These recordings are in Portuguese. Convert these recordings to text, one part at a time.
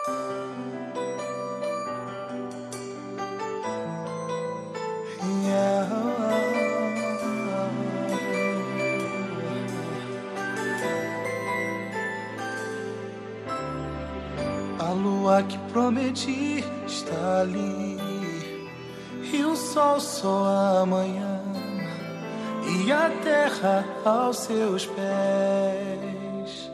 A lua que prometi está ali, e o sol só amanhã, e a terra aos seus pés.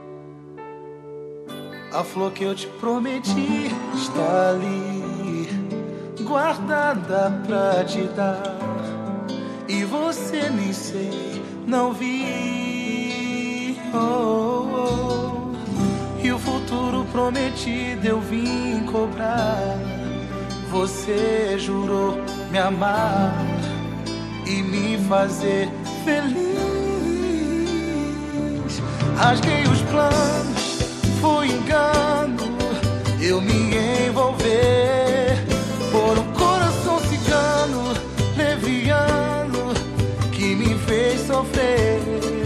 A flor que eu te prometi está ali, guardada pra te dar, e você nem sei, não vi. E o futuro prometido eu vim cobrar. Você jurou me amar e me fazer feliz. Rasguei os planos, foi engano eu me envolver por um coração cigano, leviano, que me fez sofrer.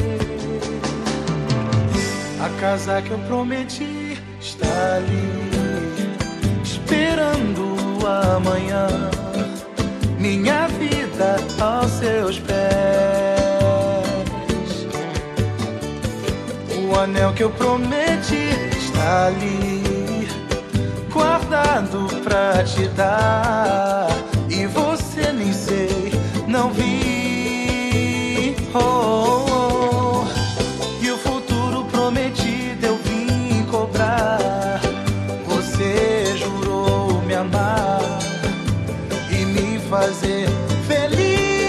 A casa que eu prometi está ali, esperando amanhã, minha vida aos seus pés. O anel que eu prometi está ali, guardado pra te dar, e você nem sei, não vi. E o futuro prometido eu vim cobrar. Você jurou me amar e me fazer feliz.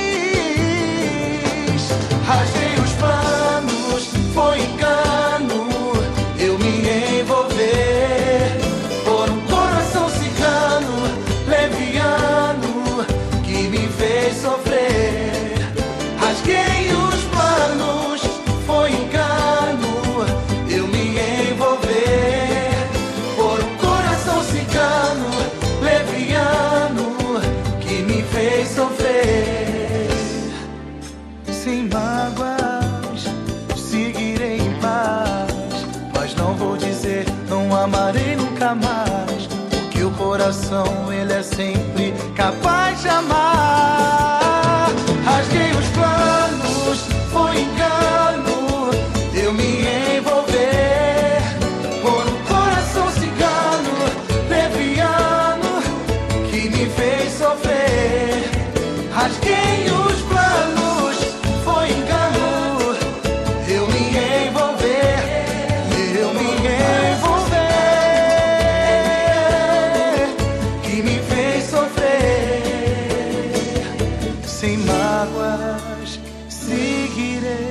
Rasguei os planos, foi engano eu me envolver por um coração cigano, leviano, que me fez sofrer. Rasguei os planos, foi engano eu me envolver por um coração cigano, leviano, que me fez sofrer. Sem mágoas, seguirei em paz, mas não vou dizer não amarei nunca mais, porque o coração ele é sempre capaz de amar. Rasguei os planos, foi engano eu me envolver por um coração cigano, leviano, que me fez sofrer. Rasguei os planos, foi engano eu me envolver, que me fez sofrer. Sem mágoas, seguirei